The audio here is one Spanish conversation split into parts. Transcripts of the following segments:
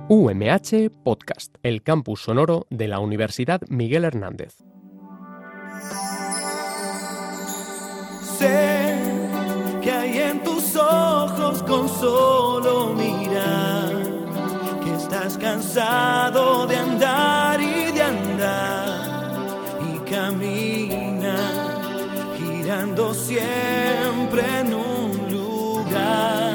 UMH Podcast, el campus sonoro de la Universidad Miguel Hernández. Sé que hay en tus ojos con solo mirar, que estás cansado de andar y de andar, y camina girando siempre en un lugar.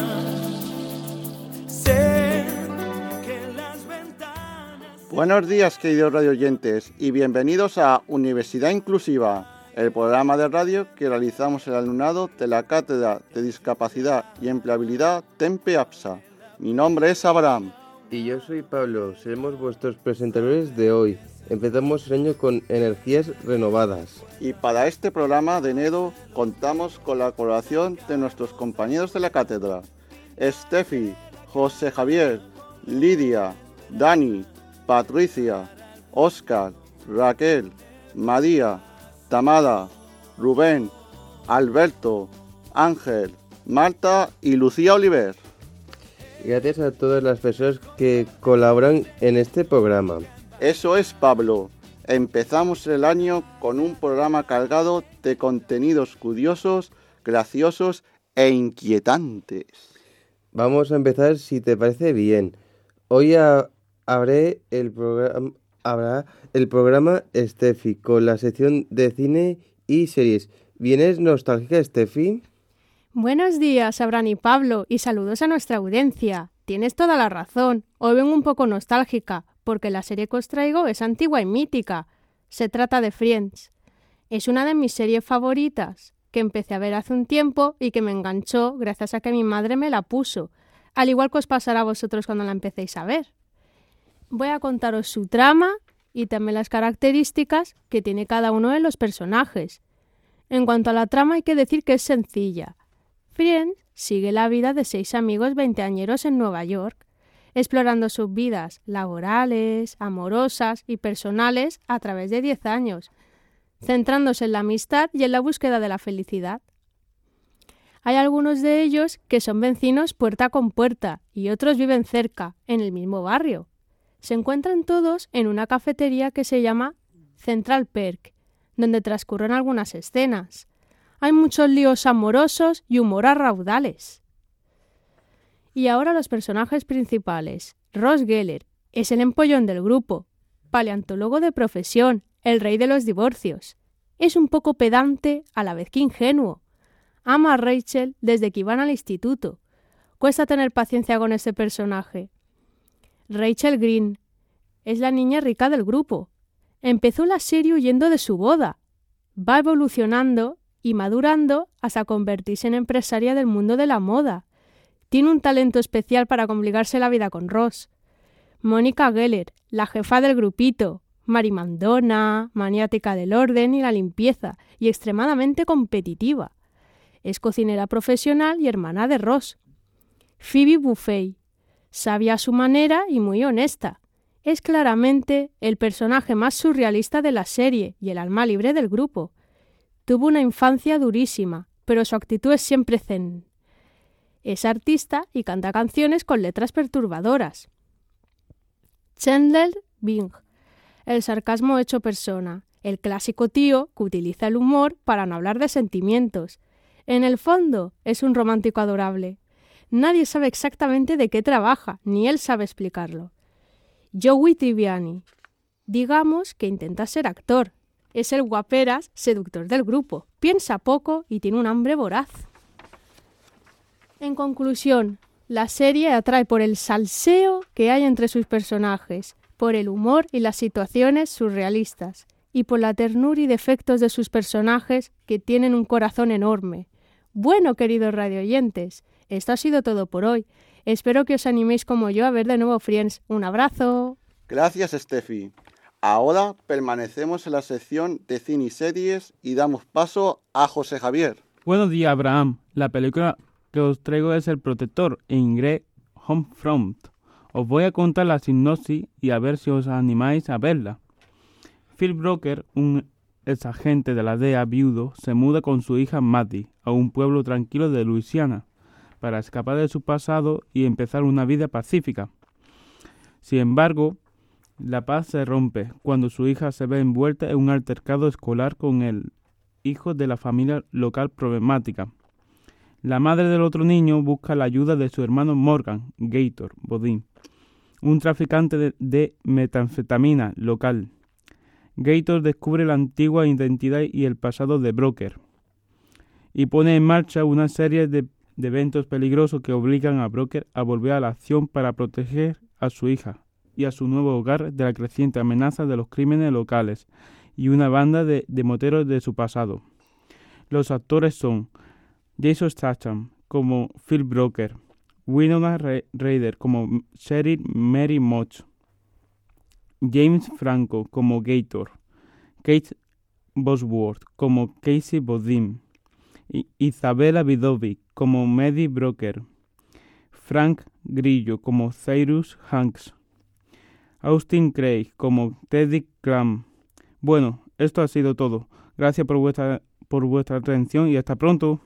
Sé que las ventanas... Buenos días, queridos radioyentes, y bienvenidos a Universidad Inclusiva, el programa de radio que realizamos el alumnado de la Cátedra de Discapacidad y Empleabilidad TEMPE-APSA. Mi nombre es Abraham. Y yo soy Pablo, seremos vuestros presentadores de hoy. Empezamos el año con energías renovadas. Y para este programa de enero contamos con la colaboración de nuestros compañeros de la cátedra: Estefi, José Javier, Lidia, Dani, Patricia, Óscar, Raquel, María, Tamara, Rubén, Alberto, Ángel, Marta y Lucía Oliver. Gracias a todas las personas que colaboran en este programa. Eso es, Pablo. Empezamos el año con un programa cargado de contenidos curiosos, graciosos e inquietantes. Vamos a empezar, si te parece bien. Hoy habrá el programa Estefi con la sección de cine y series. ¿Vienes nostálgica, Estefi? Buenos días, Abraham y Pablo, y saludos a nuestra audiencia. Tienes toda la razón. Hoy vengo un poco nostálgica, porque la serie que os traigo es antigua y mítica. Se trata de Friends. Es una de mis series favoritas, que empecé a ver hace un tiempo y que me enganchó gracias a que mi madre me la puso, al igual que os pasará a vosotros cuando la empecéis a ver. Voy a contaros su trama y también las características que tiene cada uno de los personajes. En cuanto a la trama hay que decir que es sencilla. Friends sigue la vida de 6 amigos veinteañeros en Nueva York, explorando sus vidas laborales, amorosas y personales a través de 10 años, centrándose en la amistad y en la búsqueda de la felicidad. Hay algunos de ellos que son vecinos puerta con puerta y otros viven cerca, en el mismo barrio. Se encuentran todos en una cafetería que se llama Central Perk, donde transcurren algunas escenas. Hay muchos líos amorosos y humor a raudales. Y ahora los personajes principales. Ross Geller es el empollón del grupo, paleontólogo de profesión, el rey de los divorcios. Es un poco pedante, a la vez que ingenuo. Ama a Rachel desde que iban al instituto. Cuesta tener paciencia con ese personaje. Rachel Green es la niña rica del grupo. Empezó la serie huyendo de su boda. Va evolucionando y madurando hasta convertirse en empresaria del mundo de la moda. Tiene un talento especial para complicarse la vida con Ross. Mónica Geller, la jefa del grupito, marimandona, maniática del orden y la limpieza, y extremadamente competitiva. Es cocinera profesional y hermana de Ross. Phoebe Buffay, sabia a su manera y muy honesta. Es claramente el personaje más surrealista de la serie y el alma libre del grupo. Tuvo una infancia durísima, pero su actitud es siempre zen. Es artista y canta canciones con letras perturbadoras. Chandler Bing, el sarcasmo hecho persona, el clásico tío que utiliza el humor para no hablar de sentimientos. En el fondo, es un romántico adorable. Nadie sabe exactamente de qué trabaja, ni él sabe explicarlo. Joey Tribbiani, digamos que intenta ser actor. Es el guaperas seductor del grupo, piensa poco y tiene un hambre voraz. En conclusión, la serie atrae por el salseo que hay entre sus personajes, por el humor y las situaciones surrealistas, y por la ternura y defectos de sus personajes que tienen un corazón enorme. Bueno, queridos radioyentes, esto ha sido todo por hoy. Espero que os animéis como yo a ver de nuevo Friends. ¡Un abrazo! Gracias, Estefi. Ahora permanecemos en la sección de cine y series y damos paso a José Javier. Buenos días, Abraham. La película que os traigo es El Protector, en inglés Homefront. Os voy a contar la sinopsis y a ver si os animáis a verla. Phil Broker, un exagente de la DEA viudo, se muda con su hija Maddie a un pueblo tranquilo de Luisiana para escapar de su pasado y empezar una vida pacífica. Sin embargo, la paz se rompe cuando su hija se ve envuelta en un altercado escolar con el hijo de la familia local problemática. La madre del otro niño busca la ayuda de su hermano Morgan, Gator Bodine, un traficante de metanfetamina local. Gator descubre la antigua identidad y el pasado de Broker y pone en marcha una serie de eventos peligrosos que obligan a Broker a volver a la acción para proteger a su hija y a su nuevo hogar de la creciente amenaza de los crímenes locales y una banda de moteros de su pasado. Los actores son Jason Statham como Phil Broker, Winona Ryder como Cheryl Mary Moch, James Franco como Gator, Kate Bosworth como Casey Bodine, Isabella Vidovic como Maddie Broker, Frank Grillo como Cyrus Hanks, Austin Craig como Teddy Clam. Bueno, esto ha sido todo. Gracias por vuestra atención y hasta pronto.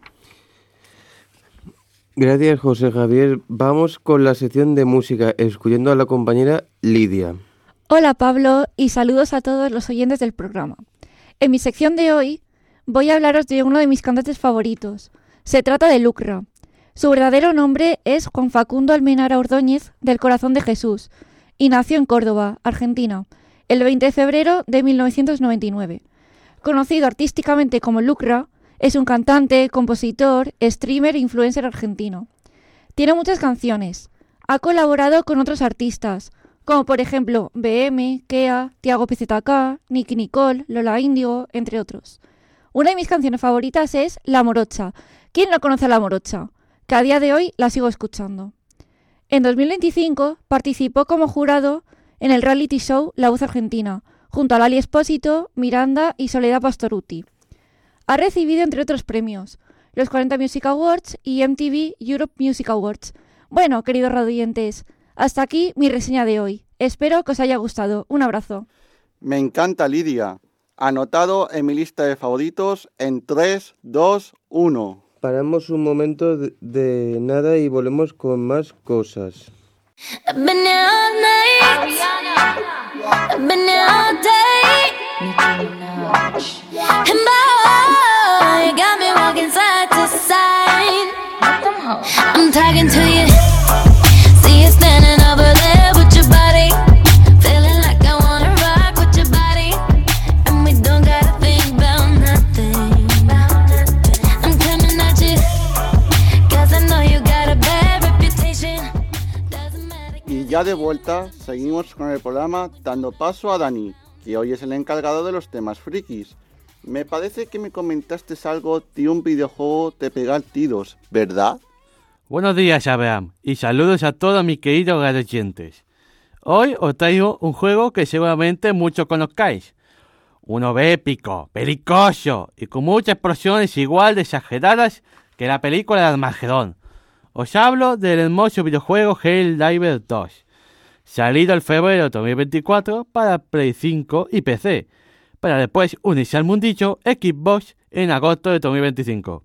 Gracias, José Javier. Vamos con la sección de música, escuchando a la compañera Lidia. Hola Pablo y saludos a todos los oyentes del programa. En mi sección de hoy voy a hablaros de uno de mis cantantes favoritos. Se trata de Lucra. Su verdadero nombre es Juan Facundo Almenara Ordóñez del Corazón de Jesús y nació en Córdoba, Argentina, el 20 de febrero de 1999. Conocido artísticamente como Lucra, es un cantante, compositor, streamer e influencer argentino. Tiene muchas canciones. Ha colaborado con otros artistas, como por ejemplo BM, Kea, Tiago PZK, Nicky Nicole, Lola Índigo, entre otros. Una de mis canciones favoritas es La Morocha. ¿Quién no conoce a La Morocha? Que a día de hoy la sigo escuchando. En 2025 participó como jurado en el reality show La Voz Argentina, junto a Lali Espósito, Miranda y Soledad Pastorutti. Ha recibido, entre otros premios, los 40 Music Awards y MTV Europe Music Awards. Bueno, queridos radioyentes, hasta aquí mi reseña de hoy. Espero que os haya gustado. Un abrazo. Me encanta, Lidia. Anotado en mi lista de favoritos en 3, 2, 1. Paramos un momento de nada y volvemos con más cosas. I've been here all night. I've been here all day. And boy, you got me walking side to side. I'm talking to you. See you standing over there with your body. Feeling like I wanna rock with your body. And we don't gotta think about nothing. I'm coming at you. 'Cause I know you got a bad reputation. Y ya de vuelta, seguimos con el programa dando paso a Dani, que hoy es el encargado de los temas frikis. Me parece que me comentaste algo de un videojuego de pegar tiros, ¿verdad? Buenos días, Abraham, y saludos a todos mis queridos radioyentes. Hoy os traigo un juego que seguramente muchos conozcáis. Uno épico, belicoso y con muchas explosiones igual de exageradas que la película de Armagedón. Os hablo del hermoso videojuego Helldivers 2, salido el febrero de 2024 para Play 5 y PC, para después unirse al mundillo Xbox en agosto de 2025.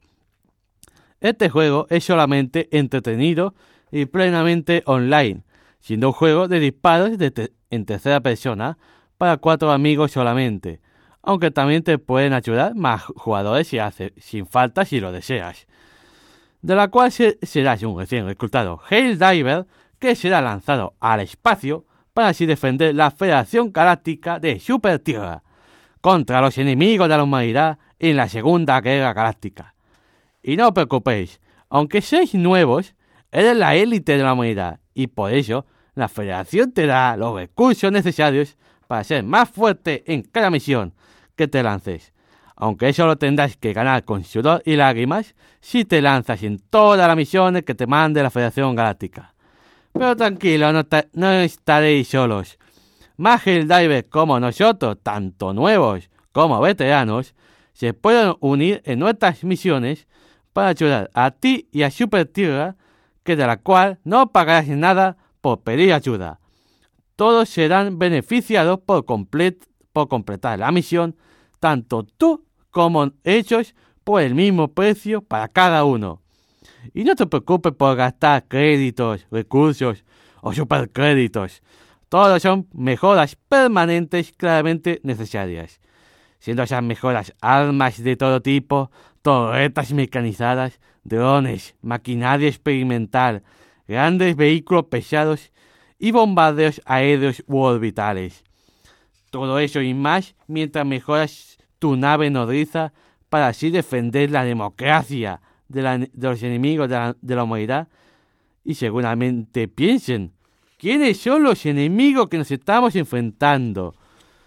Este juego es solamente entretenido y plenamente online, siendo un juego de disparos en tercera persona para 4 amigos solamente, aunque también te pueden ayudar más jugadores sin falta si lo deseas. De la cual serás un recién reclutado Helldiver que será lanzado al espacio para así defender la Federación Galáctica de Super Tierra contra los enemigos de la humanidad en la Segunda Guerra Galáctica. Y no os preocupéis, aunque seáis nuevos, eres la élite de la humanidad y por ello la Federación te da los recursos necesarios para ser más fuerte en cada misión que te lances. Aunque eso lo tendrás que ganar con sudor y lágrimas si te lanzas en todas las misiones que te mande la Federación Galáctica. Pero tranquilo, no estaréis solos. Más Helldivers como nosotros, tanto nuevos como veteranos, se pueden unir en nuestras misiones para ayudar a ti y a Super Tierra, que de la cual no pagarás nada por pedir ayuda. Todos serán beneficiados por completar la misión, tanto tú como ellos, por el mismo precio para cada uno. Y no te preocupes por gastar créditos, recursos o supercréditos. Todos son mejoras permanentes claramente necesarias, siendo esas mejoras armas de todo tipo, torretas mecanizadas, drones, maquinaria experimental, grandes vehículos pesados y bombardeos aéreos u orbitales. Todo eso y más mientras mejoras tu nave nodriza para así defender la democracia de los enemigos de la humanidad. Y seguramente piensen, ¿quiénes son los enemigos que nos estamos enfrentando?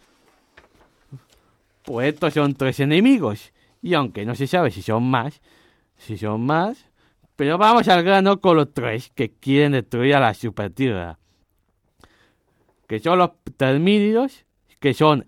Pues estos son 3 enemigos, y aunque no se sabe si son más, pero vamos al grano con los 3 que quieren destruir a la Supertierra, que son los termínidos, que son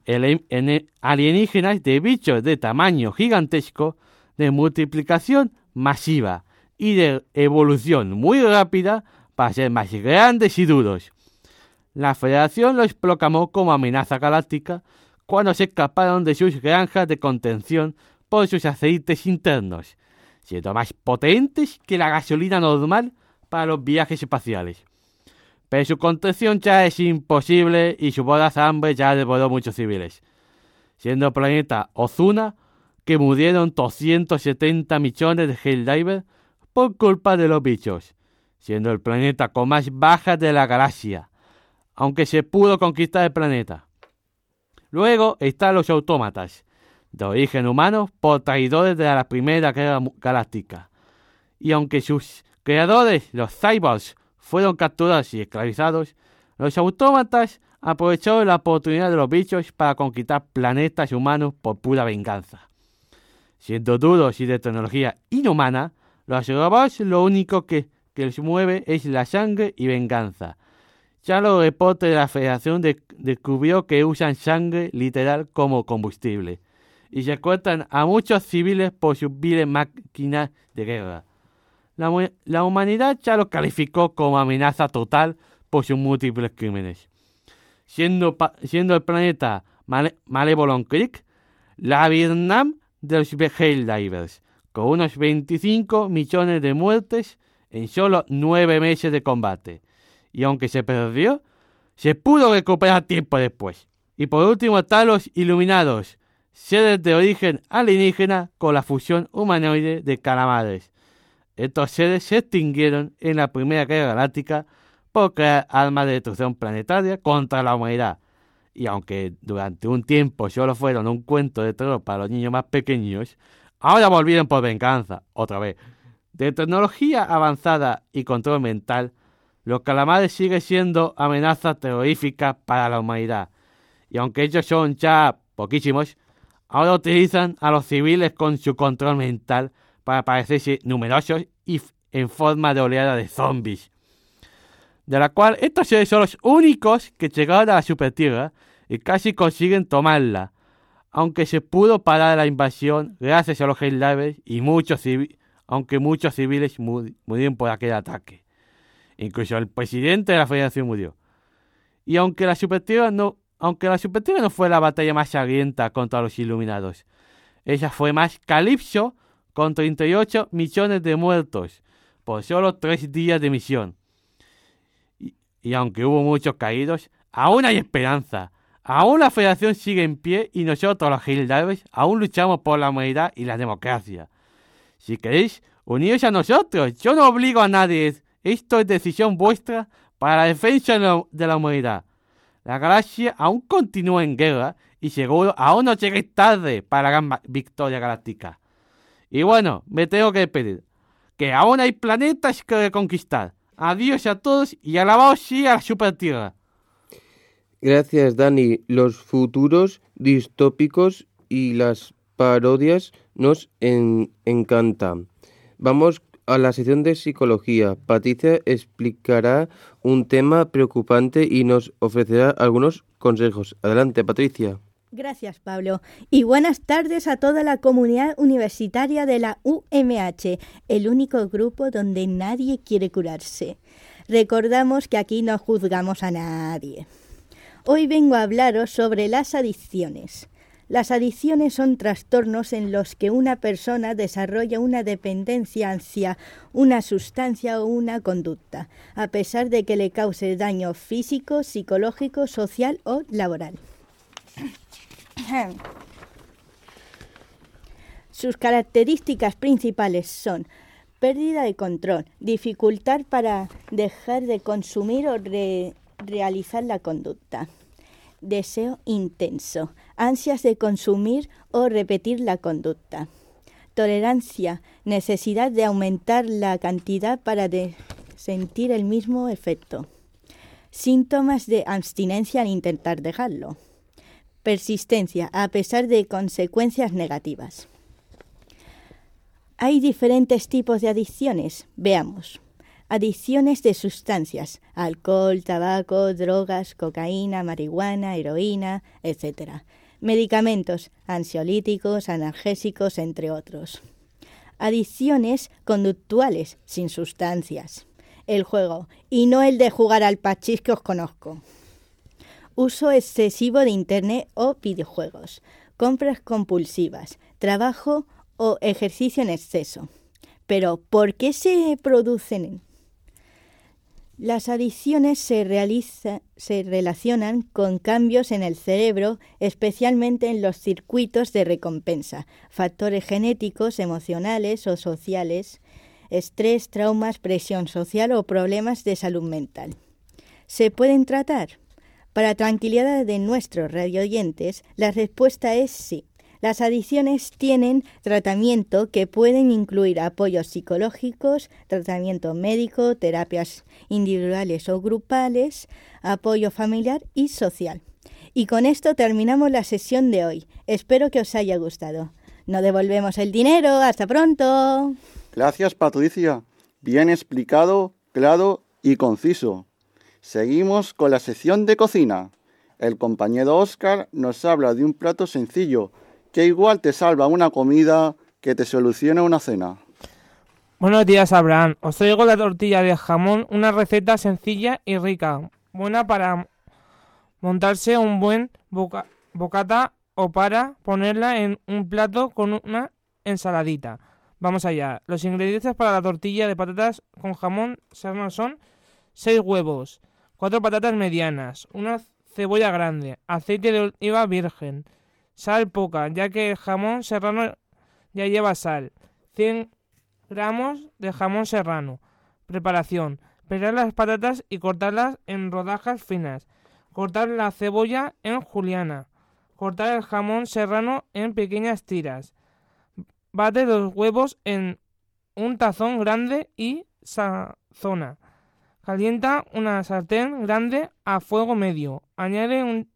alienígenas de bichos de tamaño gigantesco, de multiplicación masiva y de evolución muy rápida para ser más grandes y duros. La Federación los proclamó como amenaza galáctica cuando se escaparon de sus granjas de contención por sus aceites internos, siendo más potentes que la gasolina normal para los viajes espaciales. Pero su contención ya es imposible y su voraz hambre ya devoró muchos civiles, siendo el planeta Ozuna que murieron 270 millones de Helldivers por culpa de los bichos, siendo el planeta con más bajas de la galaxia, aunque se pudo conquistar el planeta. Luego están los autómatas, de origen humano por traidores de la Primera Guerra Galáctica, y aunque sus creadores, los cyborgs, fueron capturados y esclavizados, los autómatas aprovecharon la oportunidad de los bichos para conquistar planetas humanos por pura venganza. Siendo duros y de tecnología inhumana, los robots lo único que les mueve es la sangre y venganza. Ya los reportes de la Federación descubrió que usan sangre literal como combustible y secuestran a muchos civiles por sus viles máquinas de guerra. La humanidad ya lo calificó como amenaza total por sus múltiples crímenes. Siendo el planeta Malevolent Creek la Vietnam de los Helldivers, con unos 25 millones de muertes en solo 9 meses de combate. Y aunque se perdió, se pudo recuperar tiempo después. Y por último están los Iluminados, seres de origen alienígena con la fusión humanoide de calamares. Estos seres se extinguieron en la Primera Guerra Galáctica por crear armas de destrucción planetaria contra la humanidad. Y aunque durante un tiempo solo fueron un cuento de terror para los niños más pequeños, ahora volvieron por venganza, otra vez. De tecnología avanzada y control mental, los calamares siguen siendo amenazas terroríficas para la humanidad. Y aunque ellos son ya poquísimos, ahora utilizan a los civiles con su control mental para parecerse numerosos y en forma de oleada de zombies. De la cual estos seres son los únicos que llegaron a la Supertierra y casi consiguen tomarla, aunque se pudo parar la invasión gracias a los Helldivers y aunque muchos civiles murieron por aquel ataque. Incluso el presidente de la Federación murió. Y aunque la Supertierra no fue la batalla más sangrienta contra los Iluminados, ella fue más Calypso con 38 millones de muertos por solo 3 días de misión. Y aunque hubo muchos caídos, aún hay esperanza. Aún la Federación sigue en pie y nosotros los Helldivers aún luchamos por la humanidad y la democracia. Si queréis, uniros a nosotros. Yo no obligo a nadie. Esto es decisión vuestra para la defensa de la humanidad. La galaxia aún continúa en guerra y seguro aún no lleguéis tarde para la gran victoria galáctica. Y bueno, me tengo que despedir. Que aún hay planetas que reconquistar. Adiós a todos y alabaos sí a la Supertierra. Gracias, Dani. Los futuros distópicos y las parodias nos encantan. Vamos a la sección de psicología. Patricia explicará un tema preocupante y nos ofrecerá algunos consejos. Adelante, Patricia. Gracias, Pablo. Y buenas tardes a toda la comunidad universitaria de la UMH, el único grupo donde nadie quiere curarse. Recordamos que aquí no juzgamos a nadie. Hoy vengo a hablaros sobre las adicciones. Las adicciones son trastornos en los que una persona desarrolla una dependencia hacia una sustancia o una conducta, a pesar de que le cause daño físico, psicológico, social o laboral. Sus características principales son pérdida de control, dificultad para dejar de consumir o realizar la conducta, deseo intenso, ansias de consumir o repetir la conducta, tolerancia, necesidad de aumentar la cantidad para sentir el mismo efecto, síntomas de abstinencia al intentar dejarlo, persistencia a pesar de consecuencias negativas. Hay diferentes tipos de adicciones. Veamos. Adicciones de sustancias, alcohol, tabaco, drogas, cocaína, marihuana, heroína, etc. Medicamentos, ansiolíticos, analgésicos, entre otros. Adicciones conductuales, sin sustancias. El juego, y no el de jugar al pachís que os conozco. Uso excesivo de Internet o videojuegos. Compras compulsivas. Trabajo o ejercicio en exceso. Pero, ¿por qué se producen? Las adicciones se relacionan con cambios en el cerebro, especialmente en los circuitos de recompensa, factores genéticos, emocionales o sociales, estrés, traumas, presión social o problemas de salud mental. ¿Se pueden tratar? Para tranquilidad de nuestros radioyentes, la respuesta es sí. Las adicciones tienen tratamiento que pueden incluir apoyos psicológicos, tratamiento médico, terapias individuales o grupales, apoyo familiar y social. Y con esto terminamos la sesión de hoy. Espero que os haya gustado. No devolvemos el dinero. ¡Hasta pronto! Gracias, Patricia. Bien explicado, claro y conciso. Seguimos con la sección de cocina. El compañero Óscar nos habla de un plato sencillo que igual te salva una comida que te soluciona una cena. Buenos días, Abraham. Os traigo la tortilla de jamón, una receta sencilla y rica, buena para montarse un buen bocata o para ponerla en un plato con una ensaladita. Vamos allá. Los ingredientes para la tortilla de patatas con jamón serrano son 6 huevos, 4 patatas medianas, una cebolla grande, aceite de oliva virgen, sal poca, ya que el jamón serrano ya lleva sal. 100 gramos de jamón serrano. Preparación. Pelar las patatas y cortarlas en rodajas finas. Cortar la cebolla en juliana. Cortar el jamón serrano en pequeñas tiras. Bate los huevos en un tazón grande y sazona. Calienta una sartén grande a fuego medio. Añade un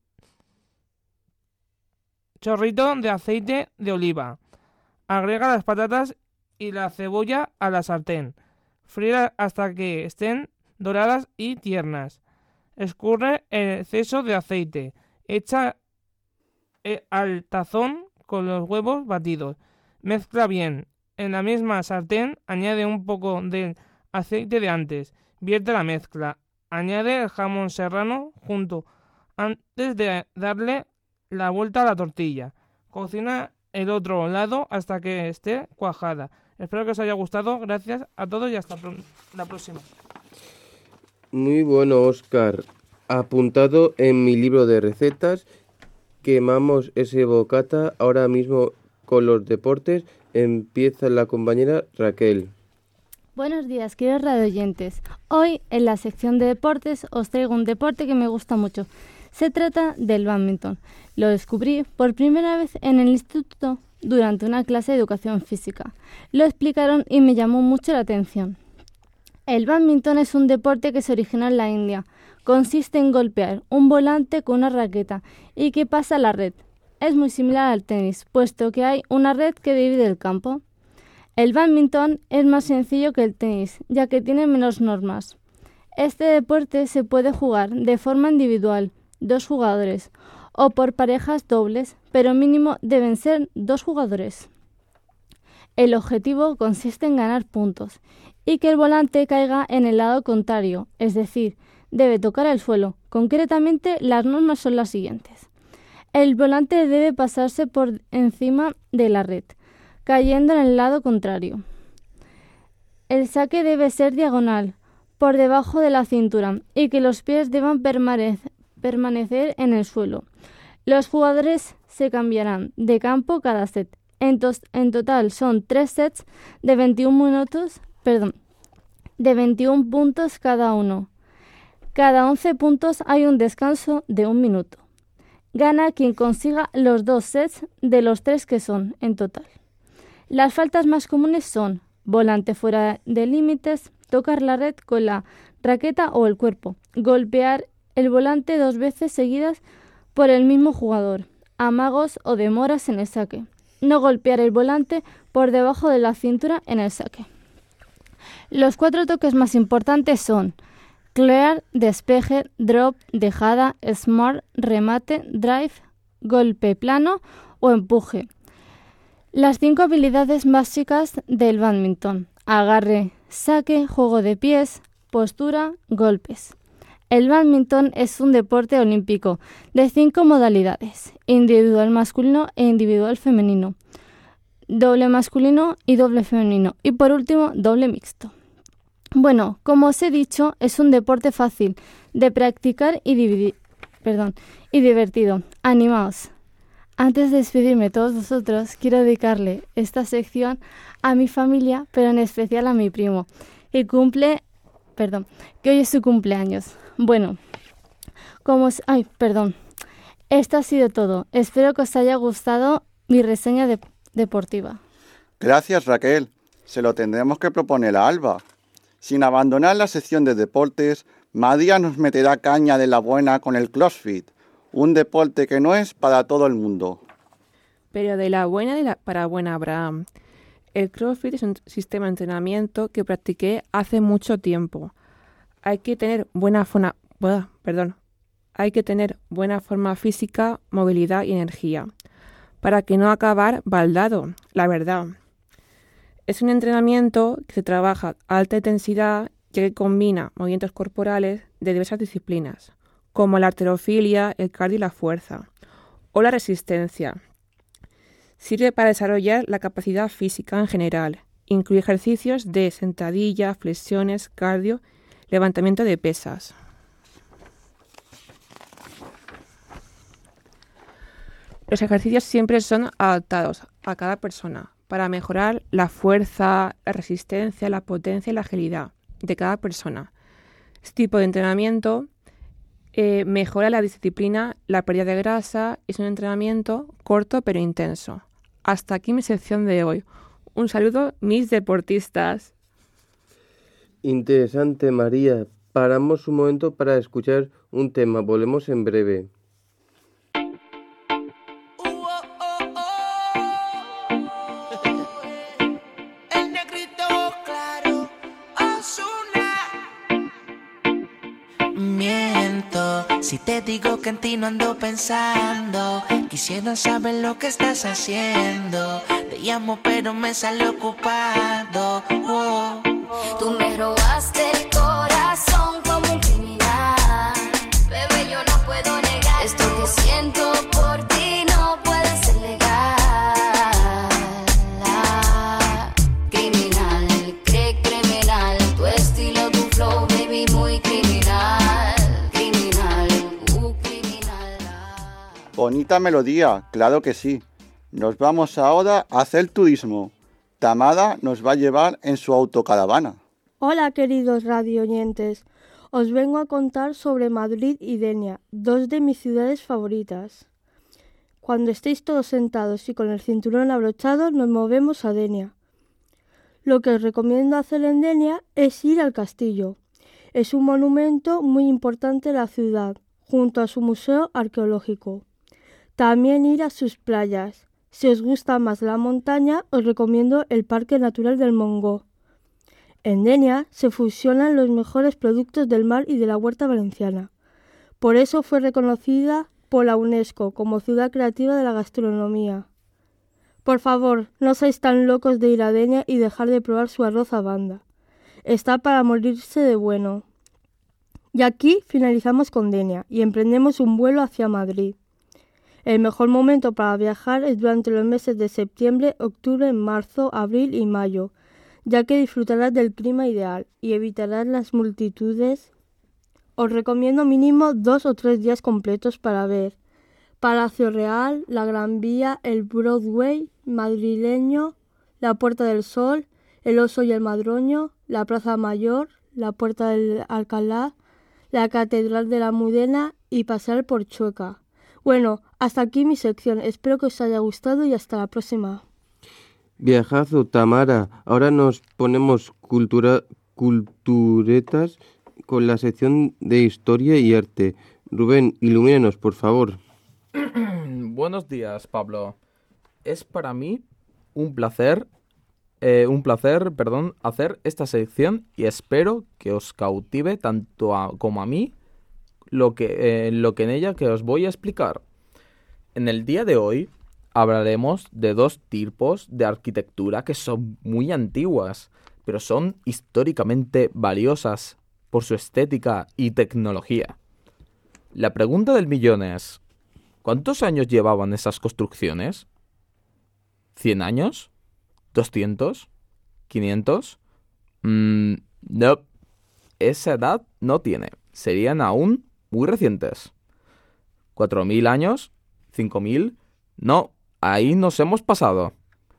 chorrito de aceite de oliva. Agrega las patatas y la cebolla a la sartén. Fríe hasta que estén doradas y tiernas. Escurre el exceso de aceite. Echa al tazón con los huevos batidos. Mezcla bien. En la misma sartén añade un poco del aceite de antes. Vierte la mezcla. Añade el jamón serrano junto antes de darle la vuelta a la tortilla. Cocina el otro lado hasta que esté cuajada. Espero que os haya gustado. Gracias a todos y hasta la próxima. Muy bueno, Óscar. Apuntado en mi libro de recetas. Quemamos ese bocata ahora mismo con los deportes. Empieza la compañera Raquel. Buenos días, queridos radioyentes. Hoy, en la sección de deportes, os traigo un deporte que me gusta mucho. Se trata del bádminton. Lo descubrí por primera vez en el instituto durante una clase de educación física. Lo explicaron y me llamó mucho la atención. El bádminton es un deporte que se originó en la India. Consiste en golpear un volante con una raqueta y que pasa a la red. Es muy similar al tenis, puesto que hay una red que divide el campo. El bádminton es más sencillo que el tenis, ya que tiene menos normas. Este deporte se puede jugar de forma individual, 2 jugadores, o por parejas dobles, pero mínimo deben ser 2 jugadores. El objetivo consiste en ganar puntos y que el volante caiga en el lado contrario, es decir, debe tocar el suelo. Concretamente, las normas son las siguientes. El volante debe pasarse por encima de la red, cayendo en el lado contrario. El saque debe ser diagonal, por debajo de la cintura, y que los pies deban permanecer en el suelo. Los jugadores se cambiarán de campo cada set. En total son 3 sets de 21 puntos cada uno. Cada 11 puntos hay un descanso de 1 minuto. Gana quien consiga los 2 sets de los 3 que son en total. Las faltas más comunes son volante fuera de límites, tocar la red con la raqueta o el cuerpo, golpear el volante 2 veces seguidas por el mismo jugador, amagos o demoras en el saque, no golpear el volante por debajo de la cintura en el saque. Los 4 toques más importantes son clear, despeje, drop, dejada, smart, remate, drive, golpe plano o empuje. Las 5 habilidades básicas del bádminton: agarre, saque, juego de pies, postura, golpes. El bádminton es un deporte olímpico de 5 modalidades: individual masculino e individual femenino, doble masculino y doble femenino, y por último, doble mixto. Bueno, como os he dicho, es un deporte fácil de practicar y divertido. ¡Animaos! Antes de despedirme de todos vosotros, quiero dedicarle esta sección a mi familia, pero en especial a mi primo, que hoy es su cumpleaños. Bueno, esto ha sido todo. Espero que os haya gustado mi reseña deportiva. Gracias, Raquel. Se lo tendremos que proponer a Alba. Sin abandonar la sección de deportes, María nos meterá caña de la buena con el CrossFit, un deporte que no es para todo el mundo. Pero de la buena para buena, Abraham. El CrossFit es un sistema de entrenamiento que practiqué hace mucho tiempo. Hay que tener buena forma física, movilidad y energía, para que no acabar baldado, la verdad. Es un entrenamiento que se trabaja a alta intensidad, ya que combina movimientos corporales de diversas disciplinas, como la halterofilia, el cardio y la fuerza, o la resistencia. Sirve para desarrollar la capacidad física en general. Incluye ejercicios de sentadilla, flexiones, cardio, levantamiento de pesas. Los ejercicios siempre son adaptados a cada persona para mejorar la fuerza, la resistencia, la potencia y la agilidad de cada persona. Este tipo de entrenamiento mejora la disciplina, la pérdida de grasa. Es un entrenamiento corto pero intenso. Hasta aquí mi sección de hoy. Un saludo, mis deportistas. Interesante, María. Paramos un momento para escuchar un tema. Volvemos en breve. Si te digo que en ti no ando pensando, quisiera saber lo que estás haciendo. Te llamo pero me sale ocupado. Tú me robaste el corazón como un criminal. Bebé, yo no puedo negar esto que siento por ti, no puede ser legal. Criminal, criminal, tu estilo, tu flow, baby, muy criminal. Bonita melodía, claro que sí. Nos vamos ahora a hacer turismo. Tamara nos va a llevar en su autocaravana. Hola, queridos radioyentes. Os vengo a contar sobre Madrid y Denia, 2 de mis ciudades favoritas. Cuando estéis todos sentados y con el cinturón abrochado, nos movemos a Denia. Lo que os recomiendo hacer en Denia es ir al castillo. Es un monumento muy importante de la ciudad, junto a su museo arqueológico. También ir a sus playas. Si os gusta más la montaña, os recomiendo el Parque Natural del Montgó. En Denia se fusionan los mejores productos del mar y de la huerta valenciana. Por eso fue reconocida por la UNESCO como Ciudad Creativa de la Gastronomía. Por favor, no seáis tan locos de ir a Denia y dejar de probar su arroz a banda. Está para morirse de bueno. Y aquí finalizamos con Denia y emprendemos un vuelo hacia Madrid. El mejor momento para viajar es durante los meses de septiembre, octubre, marzo, abril y mayo, ya que disfrutarás del clima ideal y evitarás las multitudes. Os recomiendo mínimo 2 o 3 días completos para ver Palacio Real, la Gran Vía, el Broadway madrileño, la Puerta del Sol, el Oso y el Madroño, la Plaza Mayor, la Puerta del Alcalá, la Catedral de la Almudena y pasear por Chueca. Bueno, hasta aquí mi sección. Espero que os haya gustado y hasta la próxima. Viajazo, Tamara. Ahora nos ponemos culturetas con la sección de Historia y Arte. Rubén, ilumínanos, por favor. Buenos días, Pablo. Es para mí un placer, hacer esta sección y espero que os cautive tanto como a mí lo que en ella que os voy a explicar. En el día de hoy hablaremos de 2 tipos de arquitectura que son muy antiguas, pero son históricamente valiosas por su estética y tecnología. La pregunta del millón es: ¿cuántos años llevaban esas construcciones? ¿100 años? ¿200? ¿500? No. Esa edad no tiene. Serían aún muy recientes. ¿4.000 años? ¿5.000? No, ahí nos hemos pasado.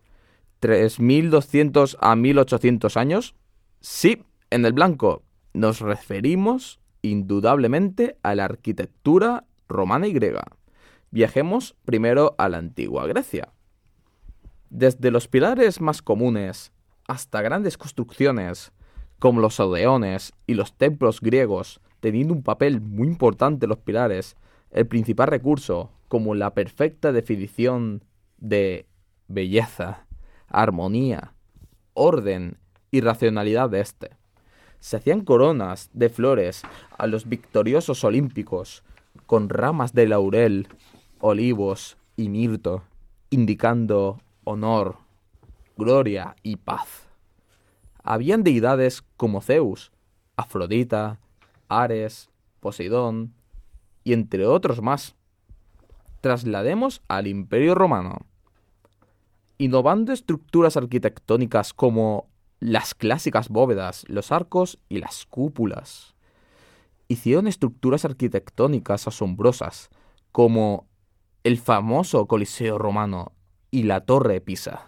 ¿3.200 a 1.800 años? Sí, en el blanco. Nos referimos indudablemente a la arquitectura romana y griega. Viajemos primero a la antigua Grecia. Desde los pilares más comunes hasta grandes construcciones como los odeones y los templos griegos, teniendo un papel muy importante los pilares, el principal recurso como la perfecta definición de belleza, armonía, orden y racionalidad de este. Se hacían coronas de flores a los victoriosos olímpicos con ramas de laurel, olivos y mirto, indicando honor, gloria y paz. Habían deidades como Zeus, Afrodita, Ares, Poseidón y entre otros más. Traslademos al Imperio Romano. Innovando estructuras arquitectónicas como las clásicas bóvedas, los arcos y las cúpulas. Hicieron estructuras arquitectónicas asombrosas como el famoso Coliseo romano y la Torre de Pisa.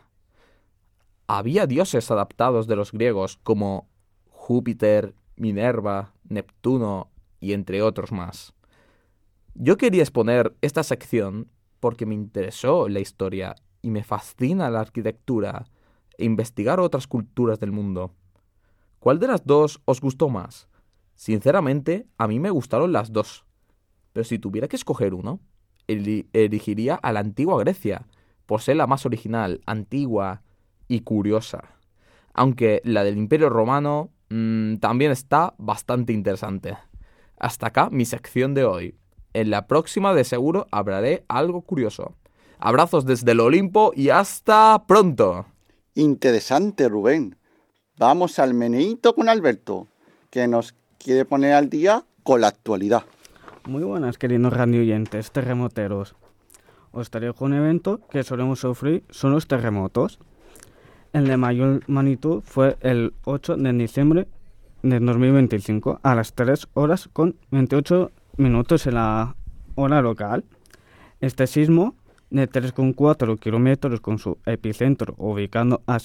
Había dioses adaptados de los griegos como Júpiter, Minerva, Neptuno y entre otros más. Yo quería exponer esta sección porque me interesó la historia y me fascina la arquitectura e investigar otras culturas del mundo. ¿Cuál de las dos os gustó más? Sinceramente, a mí me gustaron las dos. Pero si tuviera que escoger uno, elegiría a la antigua Grecia, por ser la más original, antigua y curiosa. Aunque la del Imperio Romano también está bastante interesante. Hasta acá mi sección de hoy. En la próxima de seguro hablaré algo curioso. Abrazos desde el Olimpo y hasta pronto. Interesante, Rubén. Vamos al meneíto con Alberto, que nos quiere poner al día con la actualidad. Muy buenas, queridos radioyentes terremoteros. Os traigo un evento que solemos sufrir, son los terremotos. El de mayor magnitud fue el 8 de diciembre de 2025 a las 3 horas con 28 minutos en la hora local. Este sismo de 3,4 kilómetros con su epicentro ubicado a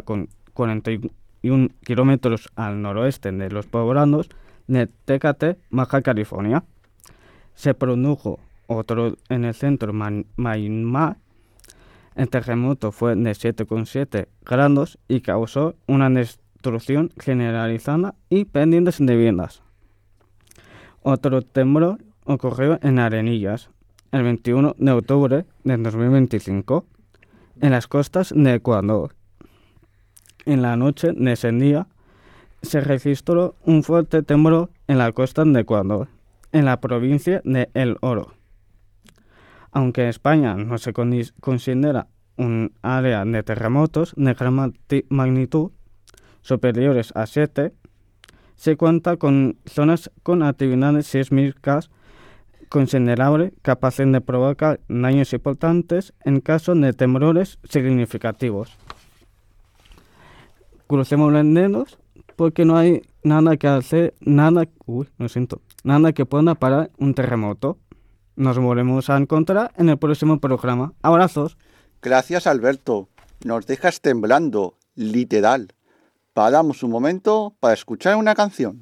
60,41 kilómetros al noroeste de los poblados de Tecate, Baja California. Se produjo otro en el centro Myanmar. El terremoto fue de 7,7 grados y causó una destrucción generalizada y pérdidas de viviendas. Otro temblor ocurrió en Arenillas el 21 de octubre de 2025 en las costas de Ecuador. En la noche de ese día se registró un fuerte temblor en la costa de Ecuador, en la provincia de El Oro. Aunque España no se considera un área de terremotos de gran magnitud superiores a 7, se cuenta con zonas con actividades sísmicas considerables capaces de provocar daños importantes en caso de temblores significativos. Crucemos los dedos porque no hay nada que pueda parar un terremoto. Nos volvemos a encontrar en el próximo programa. Abrazos. Gracias, Alberto. Nos dejas temblando, literal. Paramos un momento para escuchar una canción.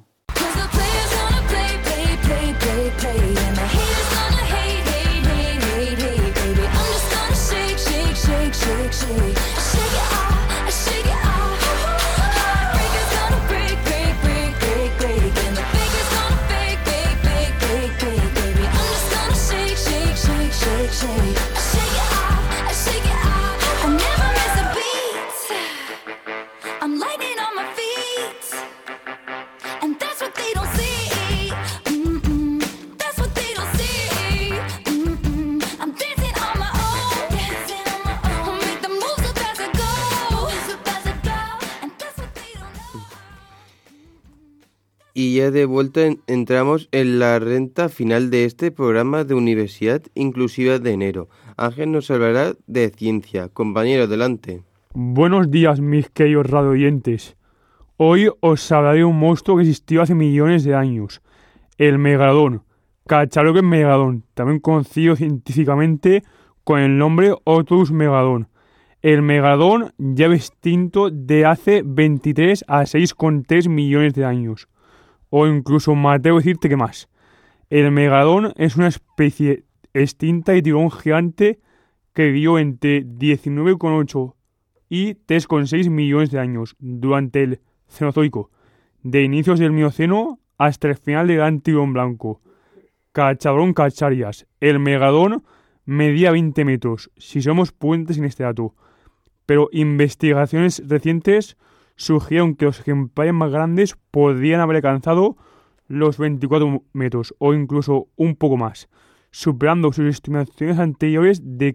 Y ya de vuelta entramos en la recta final de este programa de Universidad Inclusiva de enero. Ángel nos hablará de ciencia. Compañero, adelante. Buenos días, mis queridos radioyentes. Hoy os hablaré de un monstruo que existió hace millones de años. El megalodón. Cachalotes megalodón, también conocido científicamente con el nombre Otus megalodón. El megalodón lleva extinto de hace 23 a 6,3 millones de años. O incluso me atrevo a decirte que más. El megalodón es una especie extinta y tiburón gigante que vivió entre 19,8 y 3,6 millones de años durante el Cenozoico, de inicios del Mioceno hasta el final del gran tiburón blanco. Cachalotes cacharias. El megalodón medía 20 metros, si somos puentes en este dato. Pero investigaciones recientes sugirieron que los ejemplares más grandes podrían haber alcanzado los 24 metros o incluso un poco más, superando sus estimaciones anteriores de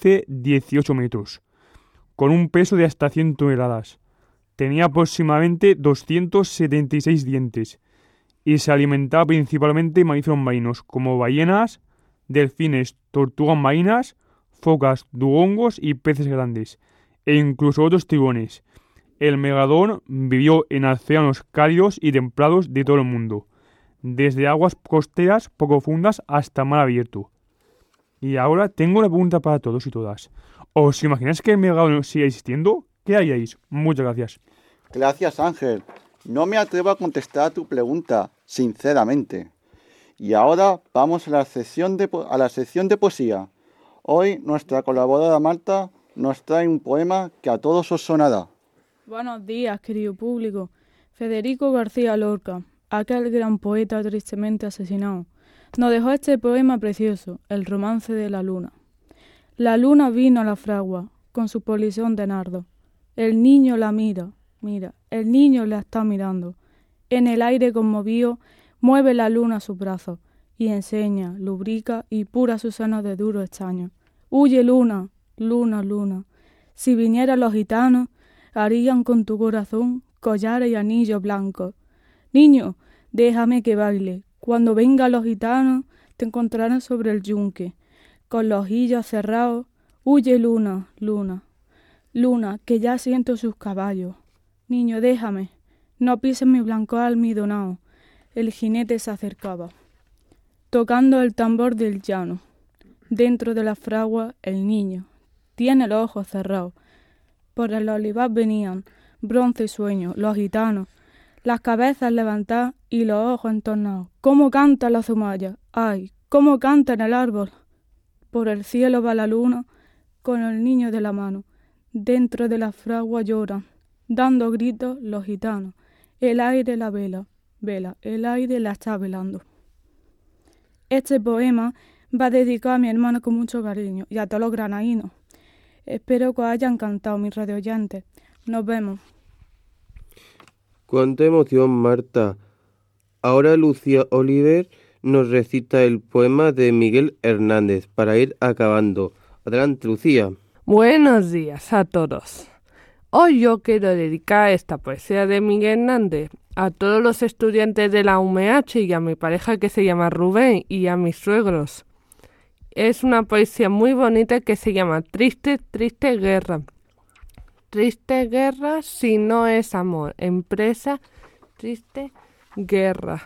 15-18 metros, con un peso de hasta 100 toneladas. Tenía aproximadamente 276 dientes y se alimentaba principalmente de mamíferos marinos como ballenas, delfines, tortugas marinas, focas, dugongos y peces grandes, e incluso otros tiburones. El megalodón vivió en océanos cálidos y templados de todo el mundo, desde aguas costeras poco profundas hasta mar abierto. Y ahora tengo una pregunta para todos y todas. ¿Os imagináis que el megalodón sigue existiendo? ¿Qué haríais? Muchas gracias. Gracias, Ángel. No me atrevo a contestar a tu pregunta, sinceramente. Y ahora vamos a la sección de poesía. Hoy nuestra colaboradora Marta nos trae un poema que a todos os sonará. Buenos días, querido público. Federico García Lorca, aquel gran poeta tristemente asesinado, nos dejó este poema precioso, El romance de la luna. La luna vino a la fragua, con su polizón de nardo. El niño la mira, el niño la está mirando. En el aire conmovido, mueve la luna sus brazos, y enseña, lubrica y pura sus senos de duro estaño. Huye luna, luna, luna. Si vinieran los gitanos, harían con tu corazón collares y anillos blancos. Niño, déjame que baile. Cuando vengan los gitanos, te encontrarán sobre el yunque, con los ojillos cerrados. Huye luna, luna, luna, que ya siento sus caballos. Niño, déjame, no pises mi blanco almidonado. El jinete se acercaba, tocando el tambor del llano. Dentro de la fragua, el niño tiene los ojos cerrados. Por el olivar venían, bronce y sueño, los gitanos, las cabezas levantadas y los ojos entornados. ¿Cómo canta la zumaya? ¡Ay! ¿Cómo canta en el árbol? Por el cielo va la luna con el niño de la mano. Dentro de la fragua lloran, dando gritos los gitanos. El aire la vela, el aire la está velando. Este poema va dedicado a mi hermano con mucho cariño y a todos los granadinos. Espero que os hayan encantado, mis radioyentes. Nos vemos. ¡Cuánta emoción, Marta! Ahora Lucía Oliver nos recita el poema de Miguel Hernández para ir acabando. Adelante, Lucía. Buenos días a todos. Hoy yo quiero dedicar esta poesía de Miguel Hernández a todos los estudiantes de la UMH y a mi pareja que se llama Rubén y a mis suegros. Es una poesía muy bonita que se llama Triste, triste guerra. Triste guerra si no es amor. Empresa, triste guerra.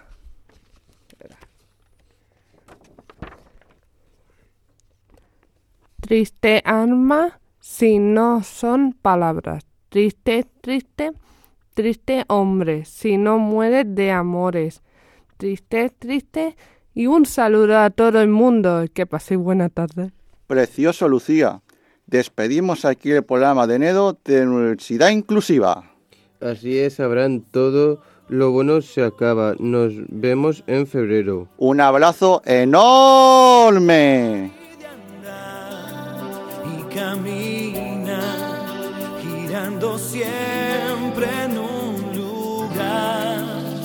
Triste alma si no son palabras. Triste, triste, triste hombre si no muere de amores. Triste, triste. Y un saludo a todo el mundo. Que paséis buena tarde. Precioso, Lucía. Despedimos aquí el programa de Nedo de Universidad Inclusiva. Así es, Abraham, todo lo bueno se acaba. Nos vemos en febrero. Un abrazo enorme. Y camina, girando siempre en un lugar.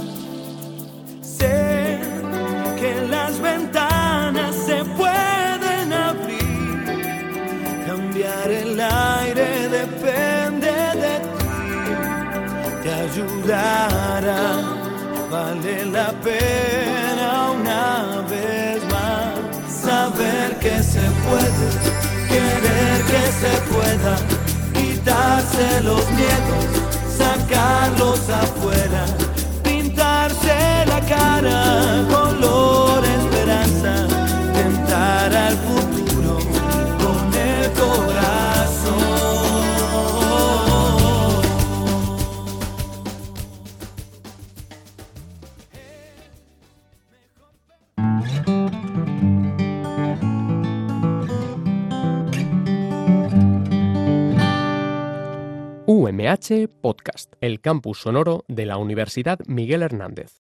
Sé que las ventanas se pueden abrir, cambiar el aire depende de ti, te ayudará, vale la pena una vez más, saber que se puede, querer que se pueda, quitarse los miedos, sacarlos afuera, pintarse la cara, color esperanza, tentar al futuro con el corazón. UMH Podcast, el campus sonoro de la Universidad Miguel Hernández.